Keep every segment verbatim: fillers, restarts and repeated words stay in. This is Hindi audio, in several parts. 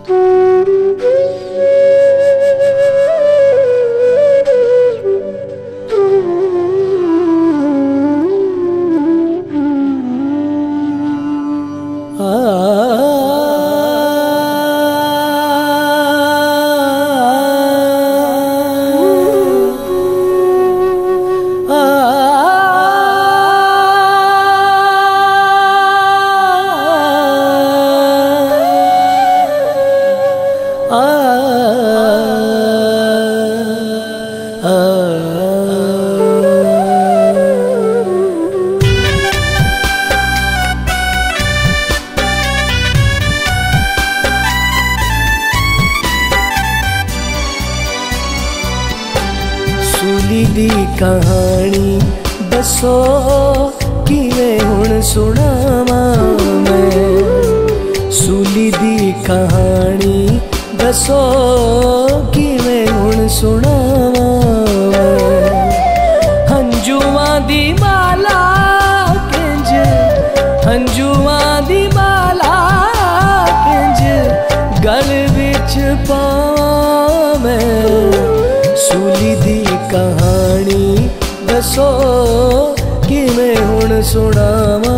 सूली दी कहानी दसो किवें हुण सुणावां मैं। सूली दी कहानी दसो किवें हुण सुणावां मैं। हंजुआं दी माला किंज हंजुआं दी माला किंज गल विच पावां मैं। सूली दी कहानी दसो किवें हुण सुणावां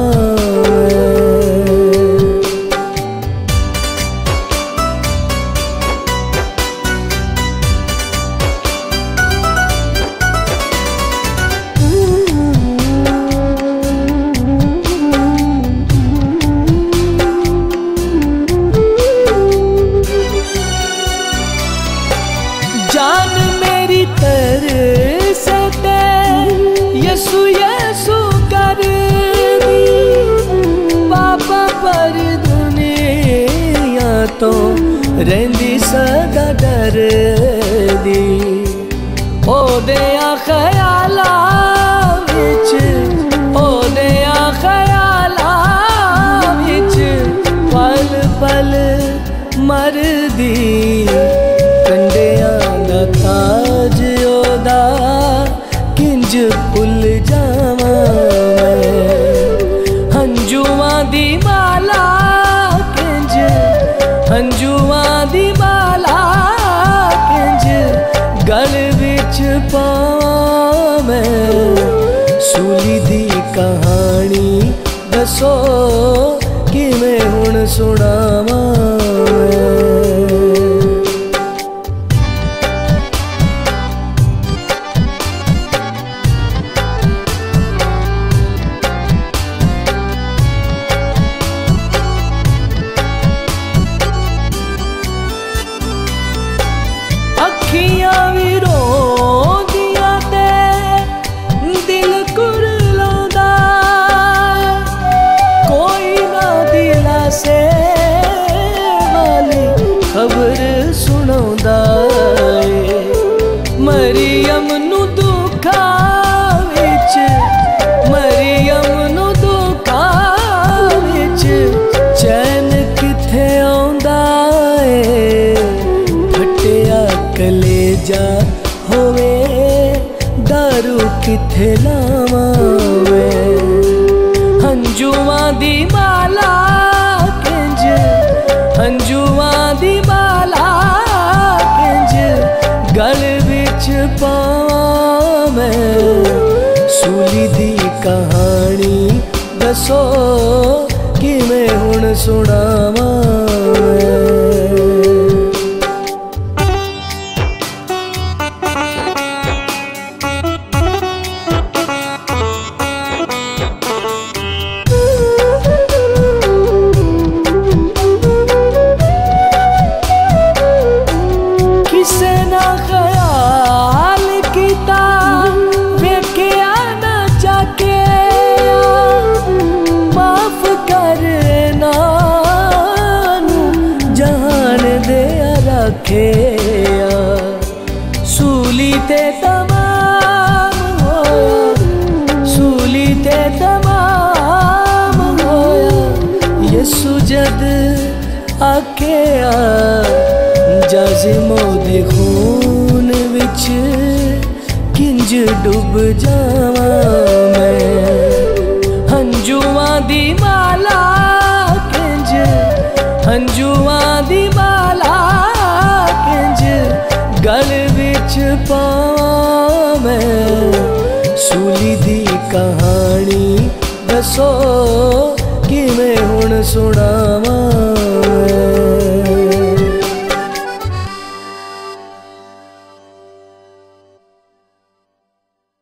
जान मेरी तरसते यसु यसु कर दी पापा पर दुनिया तो रहिंदी सदा डर दी। ओ दिया ख्याला विच ओ दिया ख्याला विच पल पल मर दी। कंडियां दा ताज ओदा किंज भुल जावां मैं। हंजुआं दी माला किंज हंजुआं दी माला किंज गल विच पावां मैं। सूली दी कहानी दसो किवें हुण सुणावां अखियां भी रोंदियां ते दिल कुरलांदा। कोई ना दिला से वाली खबर सुनांदा। मरियम नू दुखा विच मरियम नू दुखा विच चैन किथे आउंदा ए। फटिया कलेजा होवे दारू किथे लावां मैं। हंजुआं दी माला किंज हंजुआं दी माला किंज गल विच पावां मैं। सूली दी कहानी दसो किवें हुण सुणावां सूली ते तमाम होया सूली ते तमाम होया। यसु जद आखेया जाजिमो दे खून विच किंज डुब जावां मैं। हंजुआं दी माला किंज हंजुआं दी माला गल विच पावां मैं सूली दी कहानी दसो किवें हुण सुणावां।